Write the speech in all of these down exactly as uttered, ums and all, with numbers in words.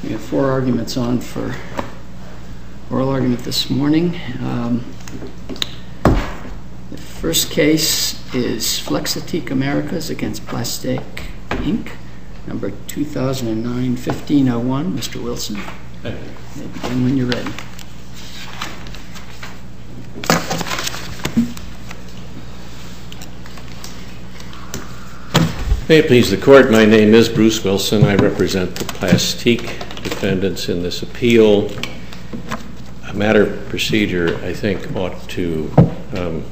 We have four arguments on for oral argument this morning. Um, the first case is Flexitech Americas against Plastic Incorporated, number two thousand nine fifteen oh one. Mister Wilson, you may begin when you're ready. May it please the Court, my name is Bruce Wilson. I represent the Plastique defendants in this appeal. A matter of procedure, I think, ought to, um,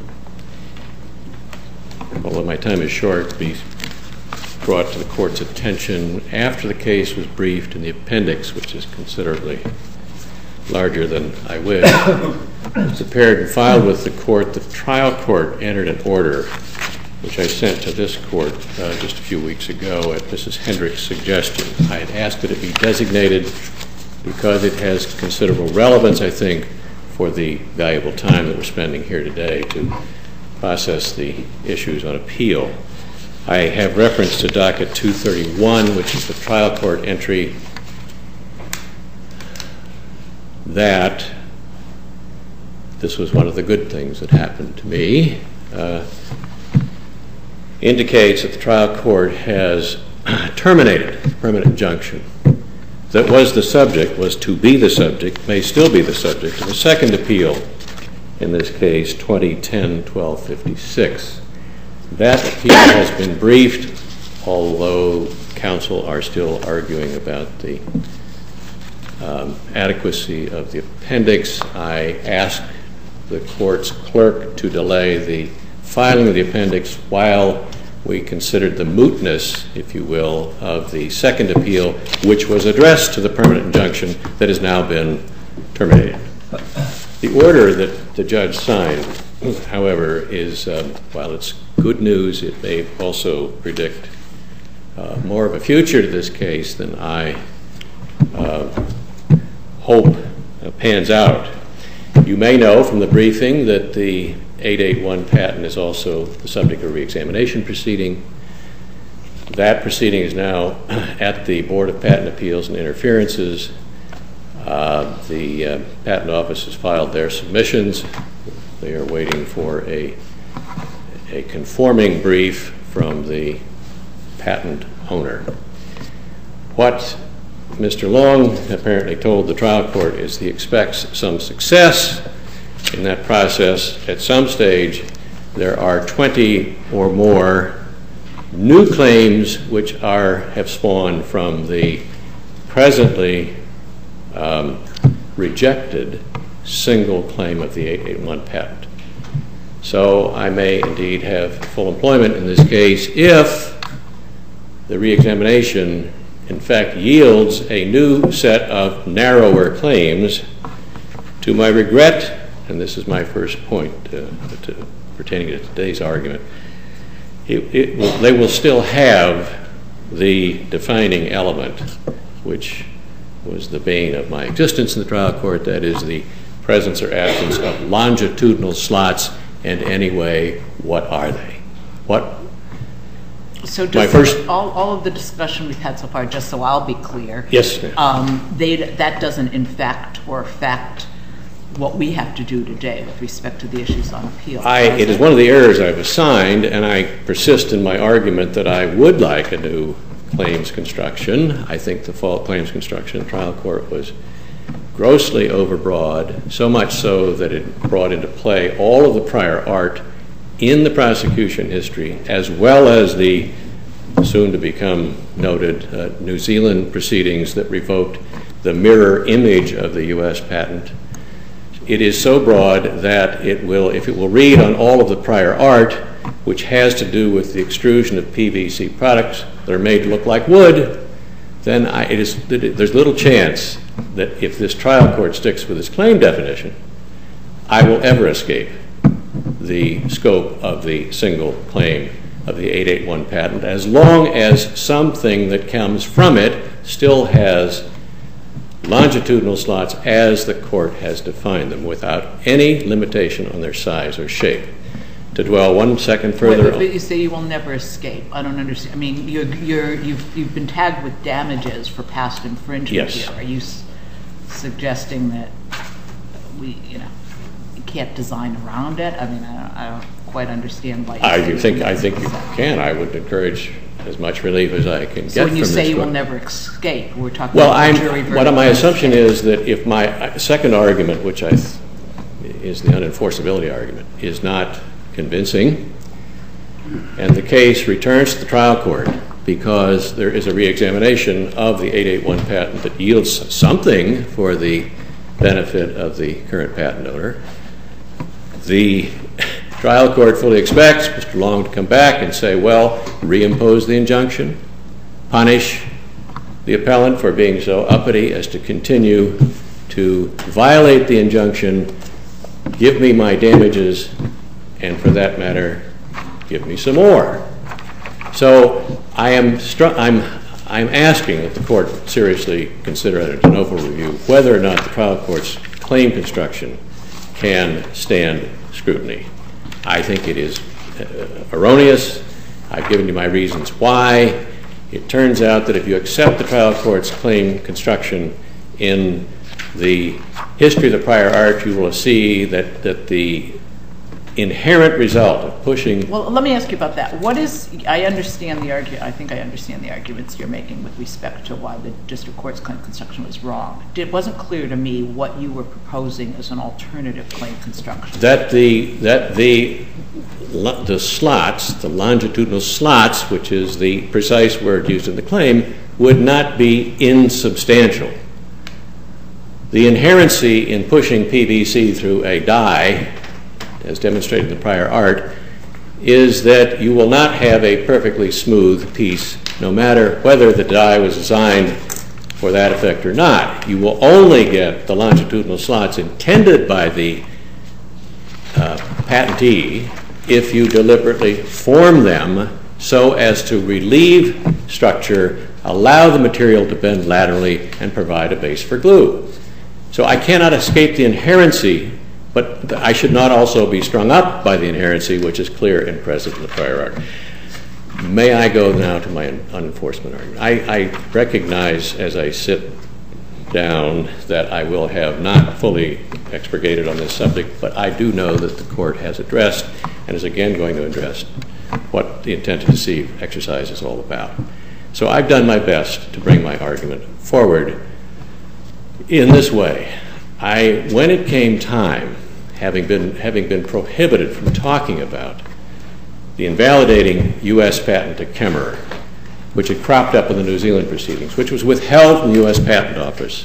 although my time is short, be brought to the Court's attention after the case was briefed in the appendix, which is considerably larger than I wish. It's prepared and filed with the Court. The trial court entered an order which I sent to this Court uh, just a few weeks ago at Missus Hendrick's suggestion. I had asked that it be designated because it has considerable relevance, I think, for the valuable time that we're spending here today to process the issues on appeal. I have reference to docket two thirty-one, which is the trial court entry that this was one of the good things that happened to me. Uh, indicates that the trial court has terminated the permanent injunction that was the subject, was to be the subject, may still be the subject of the second appeal in this case, twenty ten twelve fifty-six. That appeal has been briefed, although counsel are still arguing about the um, adequacy of the appendix. I asked the court's clerk to delay the filing of the appendix while we considered the mootness, if you will, of the second appeal, which was addressed to the permanent injunction that has now been terminated. The order that the judge signed, however, is, um, while it's good news, it may also predict uh, more of a future to this case than I uh, hope uh, pans out. You may know from the briefing that the eight eighty-one patent is also the subject of a reexamination proceeding. That proceeding is now at the Board of Patent Appeals and Interferences. Uh, the uh, Patent Office has filed their submissions. They are waiting for a, a conforming brief from the patent owner. What Mister Long apparently told the trial court is he expects some success in that process. At some stage, there are twenty or more new claims which are have spawned from the presently um, rejected single claim of the eight eighty-one patent. So I may indeed have full employment in this case if the reexamination in fact yields a new set of narrower claims. To my regret, and this is my first point uh, to, pertaining to today's argument, it, it will, they will still have the defining element which was the bane of my existence in the trial court, that is the presence or absence of longitudinal slots, and anyway, what are they? What? So does my first, all, all of the discussion we've had so far, just so I'll be clear, yes, um, they, that doesn't in fact or fact what we have to do today with respect to the issues on appeal. I, it is one of the errors I've assigned, and I persist in my argument that I would like a new claims construction. I think the fault claims construction in the trial court was grossly overbroad, so much so that it brought into play all of the prior art in the prosecution history, as well as the soon-to-become noted uh, New Zealand proceedings that revoked the mirror image of the U S patent. It is so broad that it will, if it will read on all of the prior art, which has to do with the extrusion of P V C products that are made to look like wood, then I, it is, there's little chance that if this trial court sticks with its claim definition, I will ever escape the scope of the single claim of the eight eighty-one patent, as long as something that comes from it still has longitudinal slots as the court has defined them, without any limitation on their size or shape. To to dwell one second Wait, further. but, but you say you will never escape. I don't understand. I mean, you're, you're, you've, you've been tagged with damages for past infringement Yes. here. Are you s- suggesting that we, you know, you can't design around it? I mean, I don't, I don't quite understand why you I say do you think, will I never think you escape. can. I would encourage as much relief as I can get So when you from say this you will court. never escape, we're talking Well, about I'm, the jury verdict. what my on assumption escape. is that if my uh, second argument, which I th- is the unenforceability argument, is not convincing, and the case returns to the trial court because there is a reexamination of the eight eighty-one patent that yields something for the benefit of the current patent owner, the trial court fully expects Mister Long to come back and say, well, reimpose the injunction, punish the appellant for being so uppity as to continue to violate the injunction, give me my damages, and for that matter, give me some more. So I am stru- I'm I'm asking that the court seriously consider at a de novo review whether or not the trial court's claim construction can stand scrutiny. I think it is uh, erroneous. I've given you my reasons why. It turns out that if you accept the trial court's claim construction in the history of the prior art, you will see that, that the inherent result of pushing... Well, let me ask you about that. What is, I understand the argument, I think I understand the arguments you're making with respect to why the district court's claim construction was wrong. It wasn't clear to me what you were proposing as an alternative claim construction. That the, that the, the slots, the longitudinal slots, which is the precise word used in the claim, would not be insubstantial. The inherency in pushing P V C through a die, as demonstrated in the prior art, is that you will not have a perfectly smooth piece, no matter whether the die was designed for that effect or not. You will only get the longitudinal slots intended by the uh, patentee if you deliberately form them so as to relieve structure, allow the material to bend laterally, and provide a base for glue. So I cannot escape the inherency, but I should not also be strung up by the inherency, which is clear and present in the prior art. May I go now to my unenforcement argument? I, I recognize as I sit down that I will have not fully expurgated on this subject, but I do know that the court has addressed and is again going to address what the intent to deceive exercise is all about. So I've done my best to bring my argument forward in this way. I, when it came time, having been, having been prohibited from talking about the invalidating U S patent to Kemmerer, which had cropped up in the New Zealand proceedings, which was withheld from the U S Patent Office,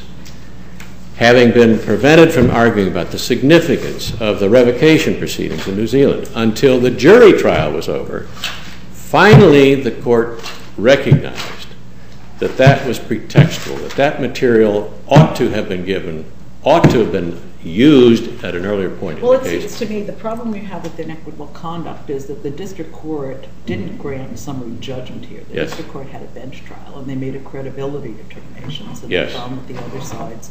having been prevented from arguing about the significance of the revocation proceedings in New Zealand until the jury trial was over, finally the court recognized that that was pretextual, that that material ought to have been given, ought to have been used at an earlier point Well, in it the case. seems to me the problem you have with inequitable conduct is that the district court didn't grant summary judgment here. The Yes. district court had a bench trial, and they made a credibility determination. So Yes. they found that the other side's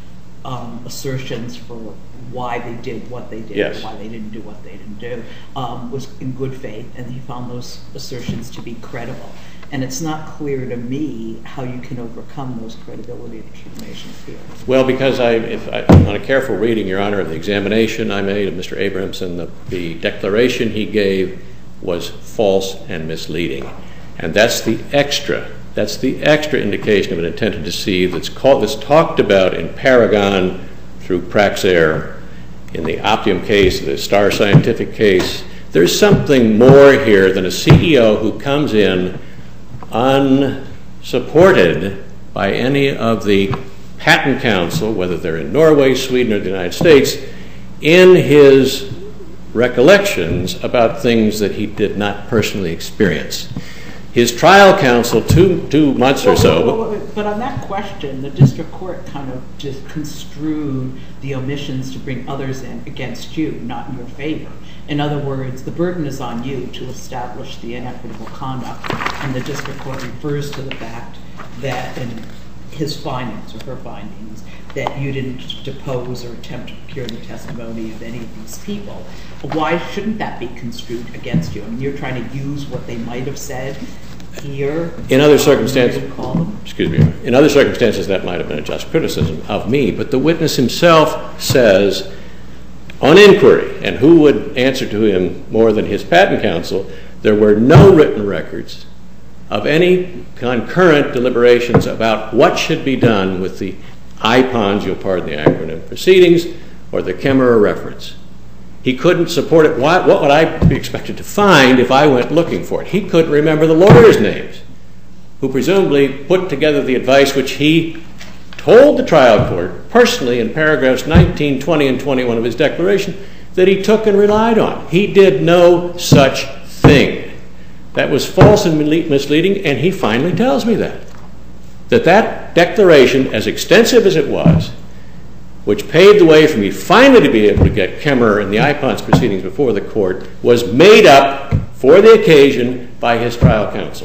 um, assertions for why they did what they did, Yes. or why they didn't do what they didn't do, um, was in good faith, and he found those assertions to be credible. And it's not clear to me how you can overcome those credibility determinations here. Well, because I, if I, on a careful reading, Your Honor, of the examination I made of Mister Abramson, the, the declaration he gave was false and misleading. And that's the extra, that's the extra indication of an intent to deceive that's called, that's talked about in Paragon through Praxair, in the Optium case, the Star Scientific case. There's something more here than a C E O who comes in unsupported by any of the patent counsel, whether they're in Norway, Sweden, or the United States, in his recollections about things that he did not personally experience. His trial counsel, two, two months or so... Well, well, well, but on that question, the district court kind of just construed the omissions to bring others in against you, not in your favor. In other words, the burden is on you to establish the inequitable conduct, and the district court refers to the fact that in his findings or her findings that you didn't depose or attempt to procure the testimony of any of these people. Why shouldn't that be construed against you? I mean, you're trying to use what they might have said here. In other circumstances, call excuse me, in other circumstances that might have been a just criticism of me, but the witness himself says on inquiry, and who would answer to him more than his patent counsel, there were no written records of any concurrent deliberations about what should be done with the I PONS, you'll pardon the acronym, proceedings or the Kemmerer reference. He couldn't support it. What, what would I be expected to find if I went looking for it? He couldn't remember the lawyers' names who presumably put together the advice which he told the trial court personally in paragraphs nineteen, twenty, and twenty-one of his declaration that he took and relied on. He did no such thing. That was false and misleading, and he finally tells me that. That that declaration, as extensive as it was, which paved the way for me finally to be able to get Kemmerer and the I PONS proceedings before the court, was made up for the occasion by his trial counsel.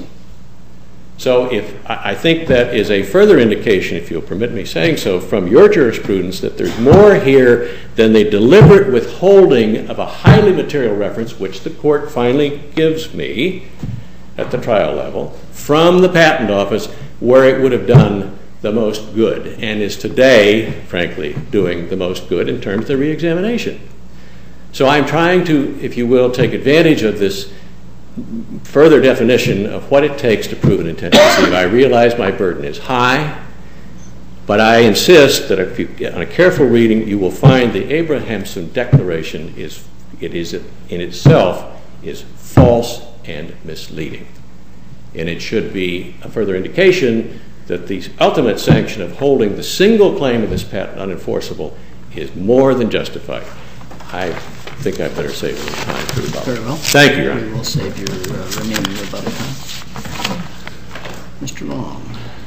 So if I think that is a further indication, if you'll permit me saying so, from your jurisprudence that there's more here than the deliberate withholding of a highly material reference, which the court finally gives me at the trial level, from the patent office where it would have done the most good and is today, frankly, doing the most good in terms of the reexamination. So I'm trying to, if you will, take advantage of this further definition of what it takes to prove an intent to deceive. I realize my burden is high, but I insist that if you get on a careful reading, you will find the Abrahamson Declaration is, it is in itself is false and misleading. And it should be a further indication that the ultimate sanction of holding the single claim of this patent unenforceable is more than justified. I think I better save some time for rebuttal. Very well. Thank you, Your Honor. We will save your uh, remaining rebuttal time. Mister Long.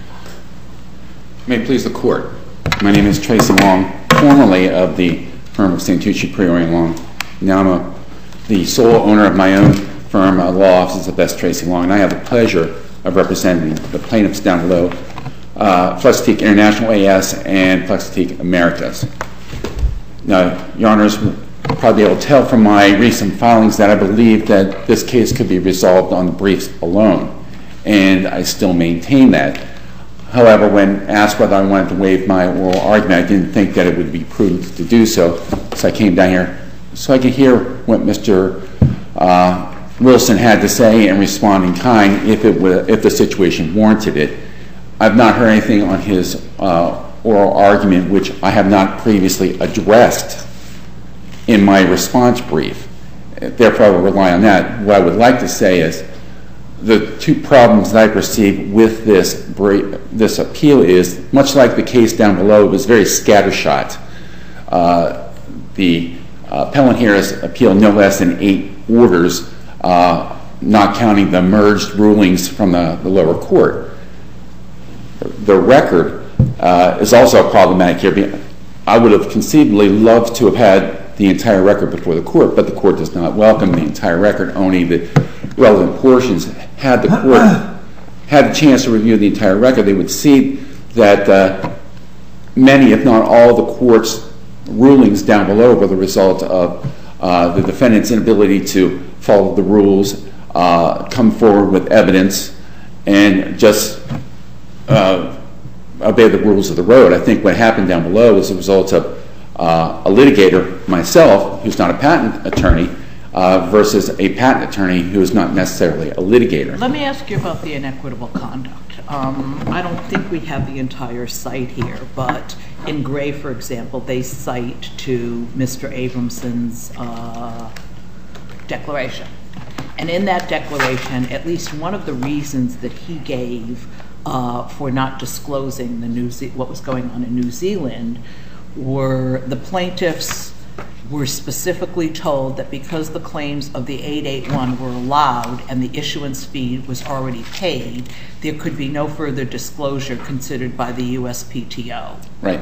May it please the Court. My name is Tracy Long, formerly of the firm of Santucci, Priori and Long. Now I'm a, the sole owner of my own firm, uh, law offices of Best Tracy Long, and I have the pleasure of representing the plaintiffs down below, uh, Flexitech International A S and Flexitech Americas. Now, Your Honors will probably be able to tell from my recent filings that I believe that this case could be resolved on the briefs alone, and I still maintain that. However, when asked whether I wanted to waive my oral argument, I didn't think that it would be prudent to do so, so I came down here so I could hear what Mister Uh, Wilson had to say and respond in kind if it were, if the situation warranted it. I've not heard anything on his uh, oral argument which I have not previously addressed in my response brief. Therefore, I will rely on that. What I would like to say is the two problems that I perceive with this brief, this appeal is, much like the case down below, it was very scattershot. Uh, the uh, appellant here has appealed no less than eight orders, Uh, not counting the merged rulings from the, the lower court. The record uh, is also problematic here. I would have conceivably loved to have had the entire record before the court, but the court does not welcome the entire record, only the relevant portions. Had the court had a chance to review the entire record, they would see that uh, many, if not all, the court's rulings down below were the result of uh, the defendant's inability to follow the rules, uh, come forward with evidence, and just uh, obey the rules of the road. I think what happened down below was a result of uh, a litigator, myself, who's not a patent attorney, uh, versus a patent attorney who is not necessarily a litigator. Let me ask you about the inequitable conduct. Um, I don't think we have the entire site here, but in Gray, for example, they cite to Mister Abramson's uh, declaration. And in that declaration, at least one of the reasons that he gave uh, for not disclosing the New Ze- what was going on in New Zealand were the plaintiffs were specifically told that because the claims of the eight eighty-one were allowed and the issuance fee was already paid, there could be no further disclosure considered by the U S P T O. Right.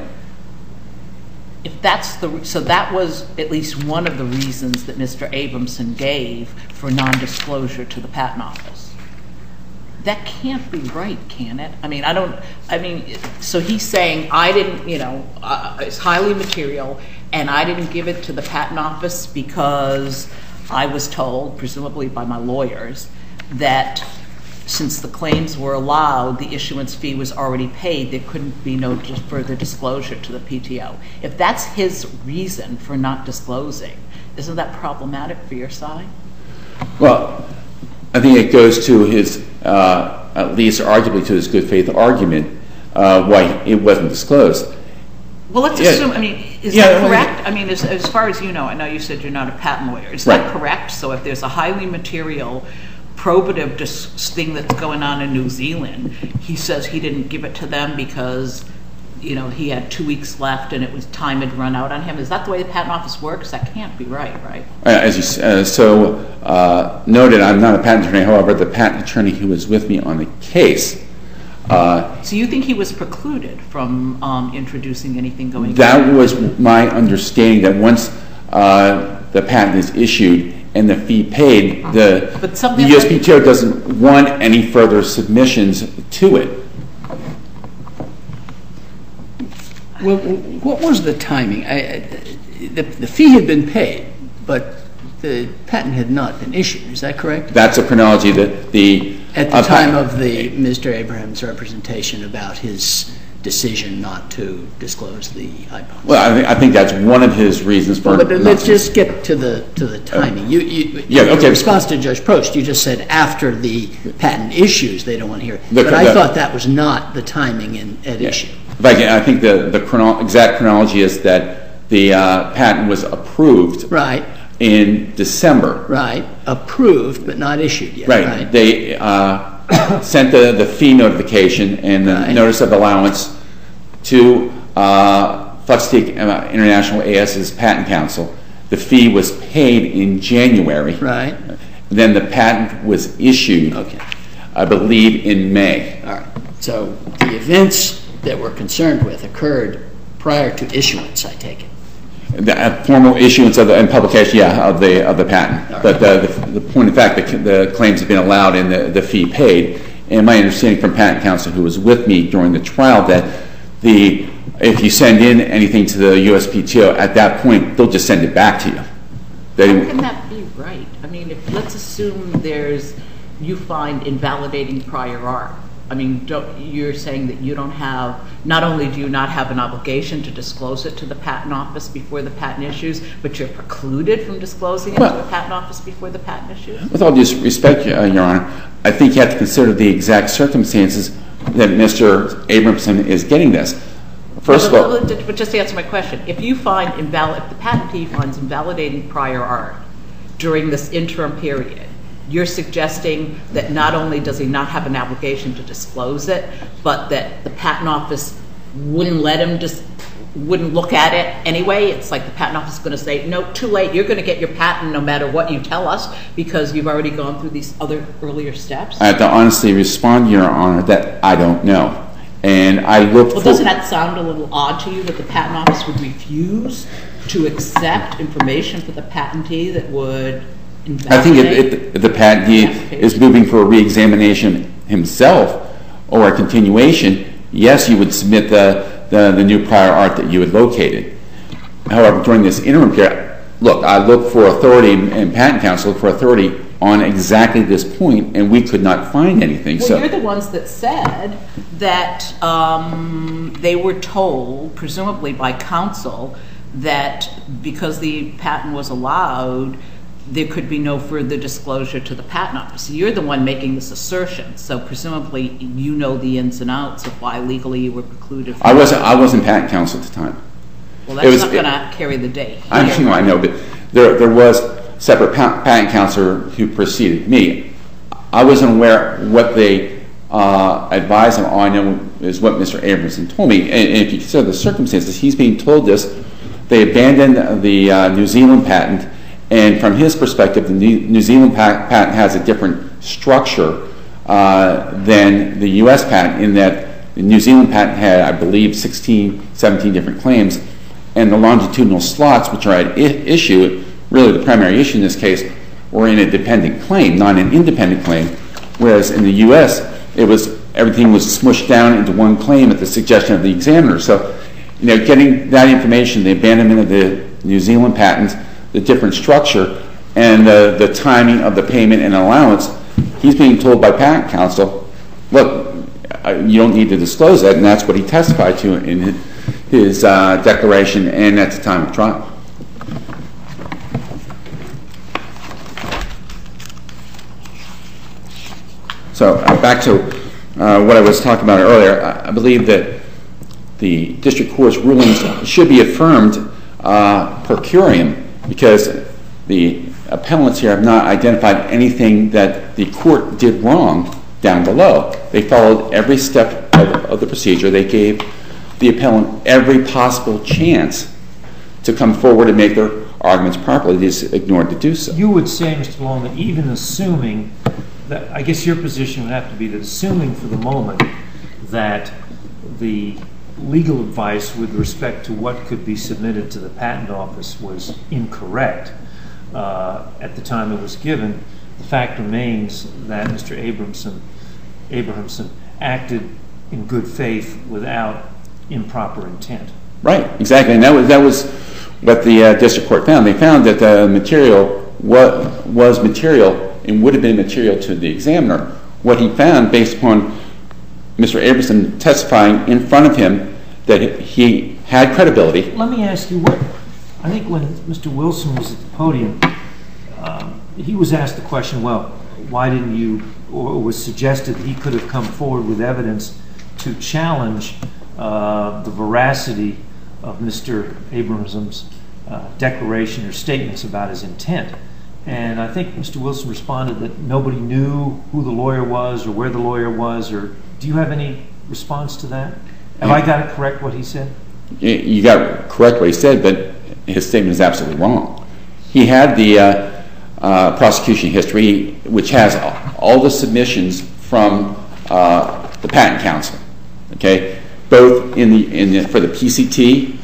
If that's the so that was at least one of the reasons that Mister Abramson gave for non-disclosure to the Patent Office. That can't be right, can it? I mean, I don't, I mean, so he's saying I didn't, you know, uh, it's highly material, and I didn't give it to the patent office because I was told, presumably by my lawyers, that since the claims were allowed, the issuance fee was already paid, there couldn't be no further disclosure to the P T O. If that's his reason for not disclosing, isn't that problematic for your side? Well, I think it goes to his, uh, at least arguably to his good faith argument, uh, why it wasn't disclosed. Well, let's Yeah. assume, I mean, is Yeah, that well, correct? I mean, as, as far as you know, I know you said you're not a patent lawyer. Is Right. that correct? So if there's a highly material, probative dis- thing that's going on in New Zealand, he says he didn't give it to them because, you know, he had two weeks left and it was time had run out on him. Is that the way the patent office works? That can't be right, right? Uh, As you s- uh, so uh, noted, I'm not a patent attorney. However, the patent attorney who was with me on the case, uh, So you think he was precluded from um, introducing anything going on? that was my understanding, that once uh, the patent is issued and the fee paid, the, But the something U S like- P T O doesn't want any further submissions to it. Well, what was the timing? I, I, the, the fee had been paid, but the patent had not been issued. Is that correct? That's a chronology that the... At the uh, time patent- of the Mister Abraham's representation about his decision not to disclose the I P O Ns. Well, I think, I think that's one of his reasons for... But not- let's just get to the to the timing. You, you, Yeah, okay. In response to Judge Prost, you just said after the patent issues, they don't want to hear it. The- But I the- thought that was not the timing in, at Yeah. issue. If I can, I think the, the chrono, exact chronology is that the uh, patent was approved Right, in December. right. Approved, but not issued yet. Right. Right. They uh, sent the, the fee notification and the Right. notice of allowance to uh, Fluxtech uh, International AS's Patent Council. The fee was paid in January. Right. Then the patent was issued, Okay. I believe, in May. All right. So the events that we're concerned with occurred prior to issuance, I take it. The uh, formal issuance of the, and publication, yeah, of the, of the patent. All But the, the, the point of fact, the, the claims have been allowed and the, the fee paid. And my understanding from Patent Counsel, who was with me during the trial, that the, if you send in anything to the U S P T O, at that point, they'll just send it back to you. They, How can that be right? I mean, if, let's assume there's, you find invalidating prior art. I mean, don't, you're saying that you don't have, not only do you not have an obligation to disclose it to the patent office before the patent issues, but you're precluded from disclosing it Well, to the patent office before the patent issues? with all due respect, uh, Your Honor, I think you have to consider the exact circumstances that Mister Abramson is getting this. First of No, all, but, but, but just to answer my question, if you find invalid, if the patentee finds invalidating prior art during this interim period, you're suggesting that not only does he not have an obligation to disclose it, but that the patent office wouldn't let him just, wouldn't look at it anyway? It's like the patent office is going to say, no, too late, you're going to get your patent no matter what you tell us because you've already gone through these other earlier steps? I have to honestly respond, Your Honor, that I don't know. And I look Well, for... doesn't that sound a little odd to you that the patent office would refuse to accept information for the patentee that would I think invalidate? if, if the patentee is moving for a reexamination himself or a continuation, yes, you would submit the, the, the new prior art that you had located. However, during this interim period, look, I look for authority and Patent Counsel look for authority on exactly this point, and we could not find anything. Well, So you're the ones that said that um, they were told, presumably by counsel, that because the patent was allowed, there could be no further disclosure to the patent office. You're the one making this assertion, so presumably you know the ins and outs of why legally you were precluded from I wasn't, I wasn't Patent Counsel at the time. Well, it that's was- not going to carry the day. I here. know, I know, but there, there was separate pa- patent counselor who preceded me. I wasn't aware what they uh, advised him. All I know is what Mister Abramson told me. And, and if you consider the circumstances, he's being told this. They abandoned the uh, New Zealand patent, and from his perspective, the New, New Zealand pa- patent has a different structure uh, than the U S patent in that the New Zealand patent had, I believe, sixteen, seventeen different claims, and the longitudinal slots, which are at I- issue, really the primary issue in this case, were in a dependent claim, not an independent claim. whereas in the U S it was everything was smushed down into one claim at the suggestion of the examiner. So, you know, getting that information, the abandonment of the New Zealand patent, the different structure, and the, the timing of the payment and allowance, he's being told by patent counsel, look, you don't need to disclose that, and that's what he testified to in his, his uh, declaration and at the time of trial. So uh, back to uh, what I was talking about earlier, I, I believe that the district court's rulings should be affirmed uh, per curiam, because the appellants here have not identified anything that the court did wrong down below. They followed every step of, of the procedure. They gave the appellant every possible chance to come forward and make their arguments properly. They just ignored to do so. You would say, Mister Long, that even assuming that, I guess your position would have to be that assuming for the moment that the legal advice with respect to what could be submitted to the patent office was incorrect uh, at the time it was given, the fact remains that Mister Abrahamson, Abrahamson acted in good faith without improper intent. Right, exactly, and that was that was what the uh, district court found. They found that the material was, was material and would have been material to the examiner. What he found, based upon Mister Abrahamson testifying in front of him, that he had credibility. Let me ask you, what I think when Mister Wilson was at the podium, um, he was asked the question, well, why didn't you, or was suggested that he could have come forward with evidence to challenge uh, the veracity of Mister Abrahamson's uh, declaration or statements about his intent. And I think Mister Wilson responded that nobody knew who the lawyer was or where the lawyer was. Or do you have any response to that? Have yeah. I got it correct what he said? You got it correct what he said, but his statement is absolutely wrong. He had the uh, uh, prosecution history, which has all the submissions from uh, the patent counsel. Okay, both in the in the, for the P C T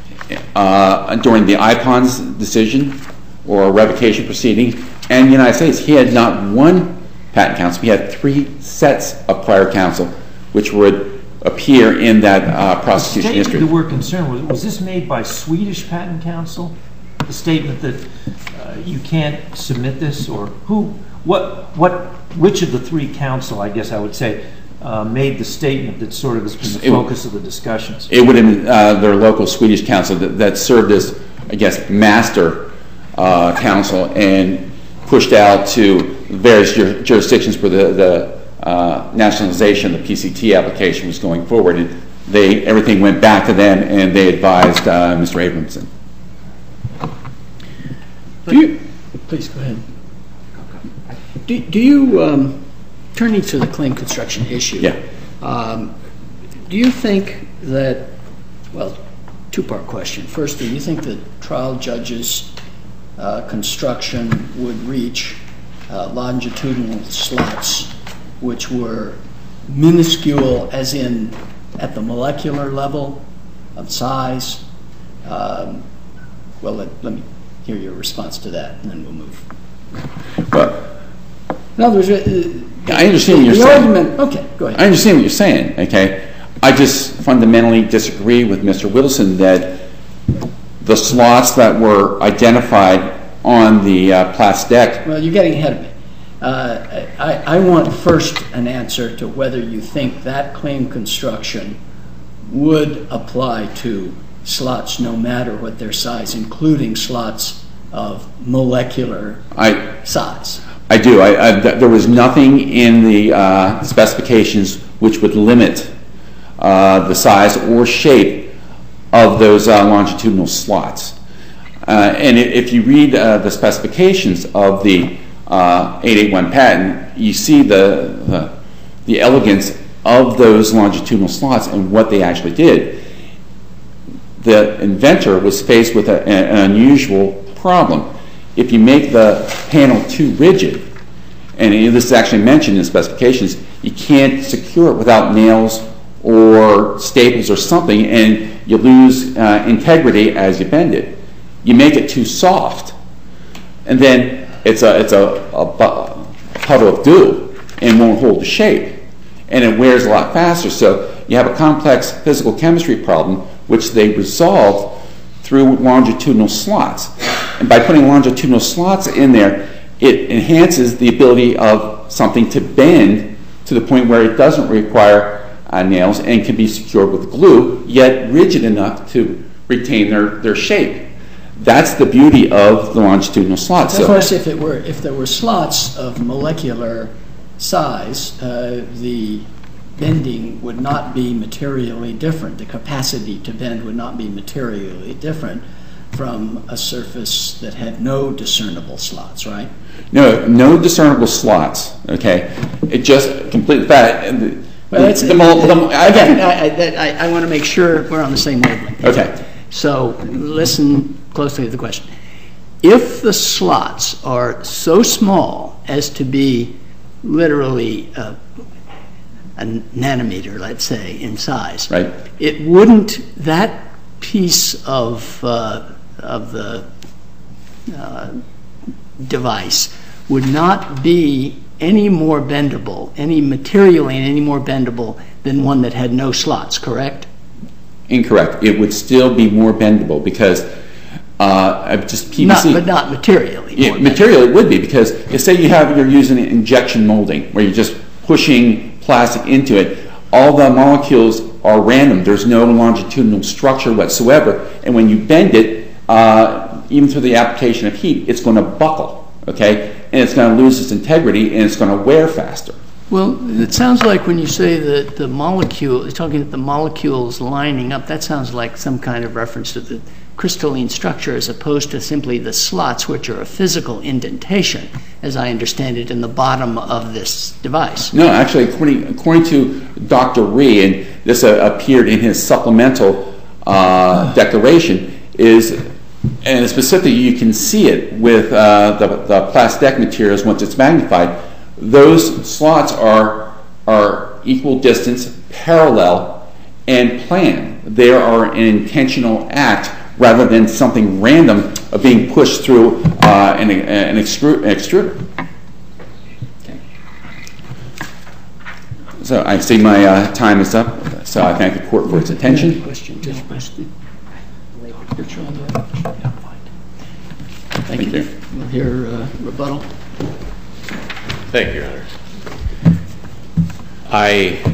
uh, during the I P O N's decision or revocation proceeding, and the United States. He had not one patent counsel. He had three sets of prior counsel, which would appear in that uh, prosecution history. The history. statement that we're concerned with, was this made by Swedish patent counsel? The statement that uh, you can't submit this, or who, what, what, which of the three counsel, I guess I would say, uh, made the statement that sort of has been the it, focus of the discussions? It would have been uh, their local Swedish counsel that, that served as, I guess, master Uh, counsel and pushed out to various jur jurisdictions where the, the uh, nationalization of the P C T application was going forward. And they, everything went back to them, and they advised uh, Mister Abrahamson. Do you, please go ahead. Do, do you, um, turning to the claim construction issue, yeah. um, do you think that, well, two-part question. First, do you think that trial judges Uh, construction would reach uh, longitudinal slots which were minuscule, as in at the molecular level of size? Um, well, let, let me hear your response to that, and then we'll move. But in other words, uh, I understand what you're the saying. Argument, okay, go ahead. I understand what you're saying. Okay, I just fundamentally disagree with Mister Wilson that the slots that were identified on the uh, Platts deck. Well, you're getting ahead of me. Uh, I, I want first an answer to whether you think that claim construction would apply to slots no matter what their size, including slots of molecular I, size. I do. I, I, th there was nothing in the uh, specifications which would limit uh, the size or shape of those uh, longitudinal slots. Uh, and if you read uh, the specifications of the uh, eight eighty-one patent, you see the, the, the elegance of those longitudinal slots and what they actually did. The inventor was faced with a, an unusual problem. If you make the panel too rigid, and this is actually mentioned in the specifications, you can't secure it without nails or staples or something, and you lose uh, integrity as you bend it. You make it too soft, and then it's a it's a, a, a puddle of dew. and won't hold the shape, and it wears a lot faster. So you have a complex physical chemistry problem, which they resolved through longitudinal slots. And by putting longitudinal slots in there, it enhances the ability of something to bend to the point where it doesn't require uh, nails and can be secured with glue, yet rigid enough to retain their, their shape. That's the beauty of the longitudinal slots. Of so, course, if it were, if there were slots of molecular size, uh, the bending would not be materially different. The capacity to bend would not be materially different from a surface that had no discernible slots, right? No, no discernible slots. Okay, it just completely fat. Well, that's, the, the, the, again, I, I, I want to make sure we're on the same wavelength. Okay. So listen closely to the question. If the slots are so small as to be literally uh, a nanometer, let's say, in size, right, it wouldn't, that piece of uh, of the uh, device would not be any more bendable, any materially any more bendable than one that had no slots, correct? Incorrect. It would still be more bendable because uh, just P V C. Not, but not materially. Yeah, materially it would be, because if, say you have you're using injection molding where you're just pushing plastic into it, all the molecules are random. There's no longitudinal structure whatsoever, and when you bend it, uh, even through the application of heat, it's going to buckle. Okay, and it's going to lose its integrity, and it's going to wear faster. Well, it sounds like when you say that the molecule, you're talking about the molecules lining up, that sounds like some kind of reference to the crystalline structure as opposed to simply the slots, which are a physical indentation, as I understand it, in the bottom of this device. No, actually, according, according to Doctor Ree, and this uh, appeared in his supplemental uh, declaration, is, and specifically you can see it with uh, the, the plastic materials once it's magnified, those slots are, are equal distance, parallel, and planned. They are an intentional act rather than something random of being pushed through uh, an, an, extru an extruder. Okay. So I see my uh, time is up, so I thank the court for its attention. Question, just question. Thank, Thank you. you. We'll hear uh, rebuttal. Thank you, Your Honor. I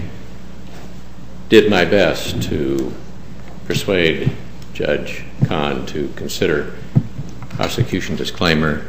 did my best to persuade Judge Kahn to consider prosecution disclaimer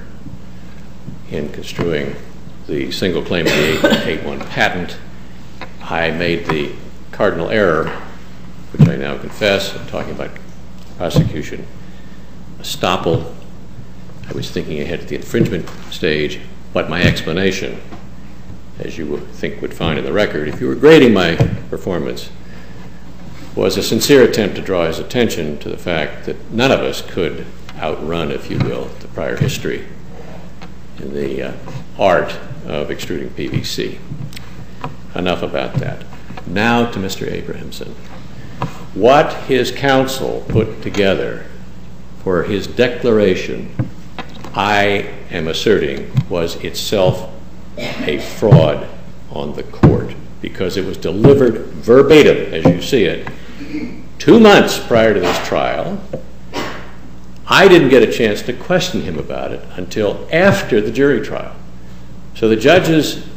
in construing the single claim of the eight eighty-one patent. I made the cardinal error, which I now confess, I'm talking about prosecution estoppel. I was thinking ahead at the infringement stage, but my explanation, as you would think would find in the record, if you were grading my performance, was a sincere attempt to draw his attention to the fact that none of us could outrun, if you will, the prior history in the uh, art of extruding P V C. Enough about that. Now to Mister Abrahamson. What his counsel put together for his declaration, I am asserting, was itself a fraud on the court, because it was delivered verbatim, as you see it, two months prior to this trial. I didn't get a chance to question him about it until after the jury trial. So the judge's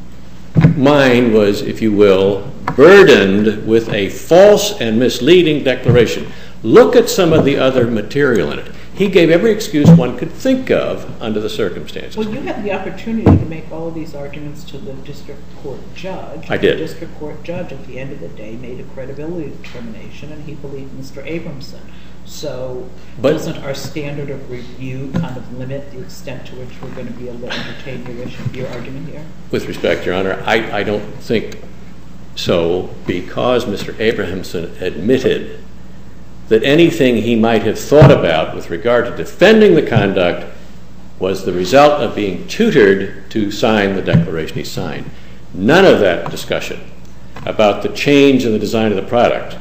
mind was, if you will, burdened with a false and misleading declaration. Look at some of the other material in it. He gave every excuse one could think of under the circumstances. Well, you had the opportunity to make all of these arguments to the district court judge. I did. The district court judge, at the end of the day, made a credibility determination, and he believed Mister Abramson. So but, doesn't our standard of review kind of limit the extent to which we're going to be able to entertain your, issue, your argument here? With respect, Your Honor, I, I don't think so, because Mister Abrahamson admitted that anything he might have thought about with regard to defending the conduct was the result of being tutored to sign the declaration he signed. None of that discussion about the change in the design of the product,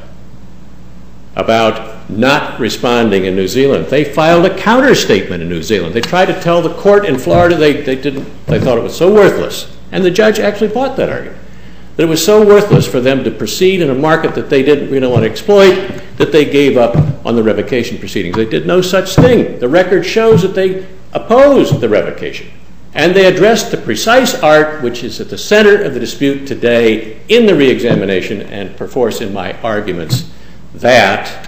about not responding in New Zealand. They filed a counter statement in New Zealand. They tried to tell the court in Florida they, they didn't, they thought it was so worthless And the judge actually bought that argument, that it was so worthless for them to proceed in a market that they didn't really want to exploit that they gave up on the revocation proceedings. They did no such thing. The record shows that they opposed the revocation. And they addressed the precise art which is at the center of the dispute today in the reexamination and perforce in my arguments that,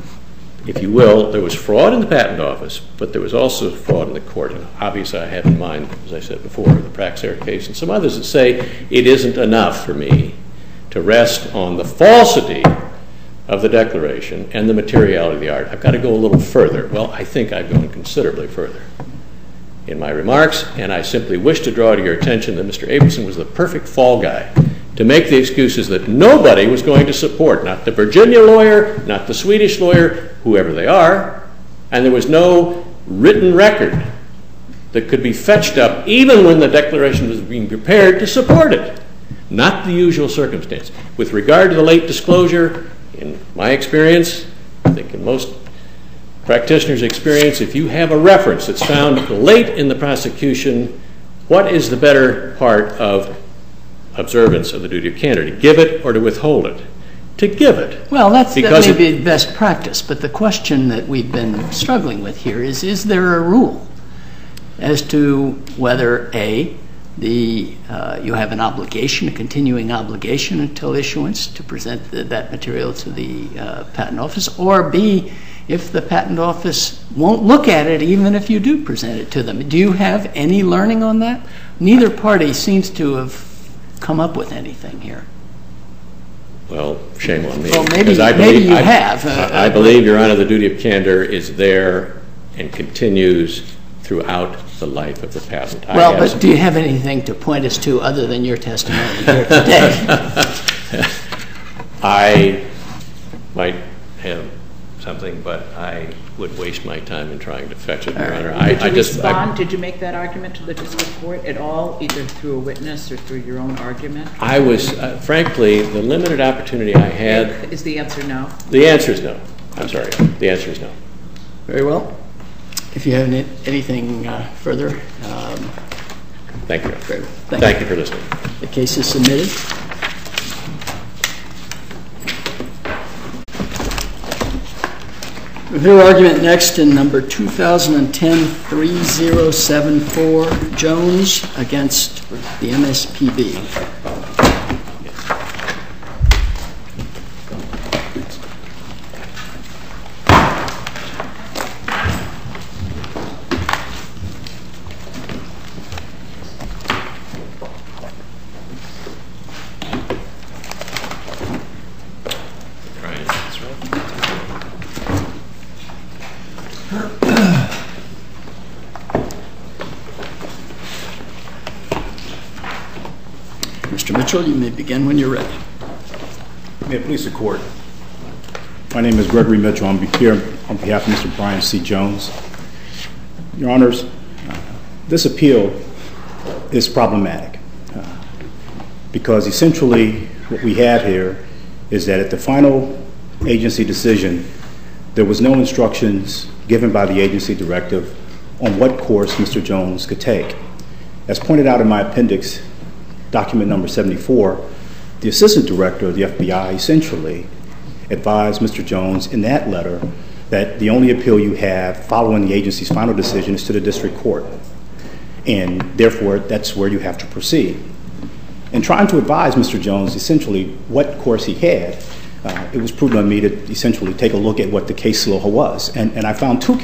if you will, there was fraud in the patent office, but there was also fraud in the court. And obviously I have in mind, as I said before, the Praxair case and some others that say it isn't enough for me to rest on the falsity of the declaration and the materiality of the art. I've got to go a little further. Well, I think I've gone considerably further in my remarks, and I simply wish to draw to your attention that Mister Abramson was the perfect fall guy to make the excuses that nobody was going to support, not the Virginia lawyer, not the Swedish lawyer, whoever they are, and there was no written record that could be fetched up even when the declaration was being prepared to support it. Not the usual circumstance. With regard to the late disclosure, in my experience, I think in most practitioners' experience, if you have a reference that's found late in the prosecution, what is the better part of observance of the duty of candor, to give it or to withhold it? To give it. Well, that's, that may it, be best practice, but the question that we've been struggling with here is, is there a rule as to whether, A, the, uh, you have an obligation, a continuing obligation until issuance to present the, that material to the uh, patent office, or B, if the patent office won't look at it even if you do present it to them. Do you have any learning on that? Neither party seems to have come up with anything here. Well, shame on me. Well, maybe, I maybe believe, you I, have. Uh, I, I believe, Your Honor, the duty of candor is there and continues throughout the life of the patent. Well, I but do you have anything to point us to other than your testimony here today? I might have something, but I would waste my time in trying to fetch it, Your Honor. I, Did you I just, respond? I, Did you make that argument to the district court at all, either through a witness or through your own argument? I was, uh, frankly, the limited opportunity I had. Is the answer no? The answer is no. I'm sorry. The answer is no. Very well. If you have any, anything uh, further. Um, Thank you. Thank, Thank you for listening. The case is submitted. We'll hear argument next in number two thousand ten dash three zero seven four, Jones against the M S P B. Mister Mitchell, you may begin when you're ready. May it please the Court. My name is Gregory Mitchell. I'm here on behalf of Mister Brian C. Jones. Your Honors, this appeal is problematic uh, because essentially what we have here is that at the final agency decision, there was no instructions given by the agency directive on what course Mister Jones could take. As pointed out in my appendix, document number seventy-four, the assistant director of the F B I essentially advised Mister Jones in that letter that the only appeal you have following the agency's final decision is to the district court, and therefore that's where you have to proceed. In trying to advise Mister Jones essentially what course he had, uh, it was prudent on me to essentially take a look at what the case law was, and, and I found two